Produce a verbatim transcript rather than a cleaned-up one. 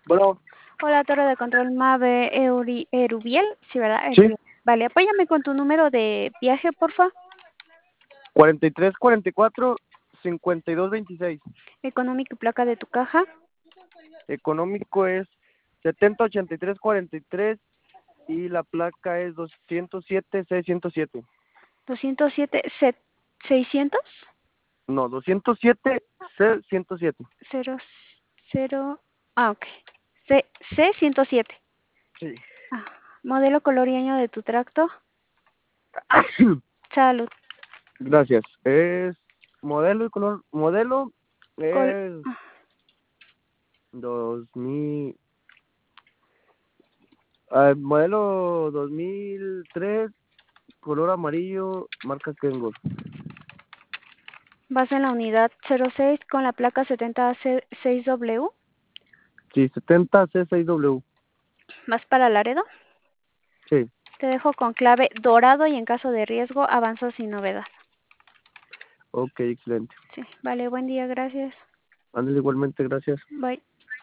Bueno, Hola, Torre de Control Mave Euri- Erubiel. Sí, ¿verdad? sí, Erubiel. Vale, apóyame con tu número de viaje, porfa. cuarenta y tres, cuarenta y cuatro, cincuenta y dos, veintiséis. Económico y placa de tu caja. Económico es setenta, ochenta y tres, cuarenta y tres y la placa es doscientos siete, seiscientos siete. doscientos siete, se- seiscientos, No, doscientos siete, C ciento siete. cero, cero. Ah, ok. C, C ciento siete. Sí. Ah, modelo, color y año de tu tracto. Salud. Gracias. Es modelo y color. Modelo Col es ah, dos mil. ah, modelo dos mil tres, color amarillo, marca Kengo. vas en la unidad cero seis con la placa setenta C seis W. Sí, setenta C seis W. Vas para Laredo. Sí. Te dejo con clave dorado y en caso de riesgo avanzo sin novedad. Ok, excelente. Sí, vale, buen día, gracias. Ándale, igualmente, gracias. Bye.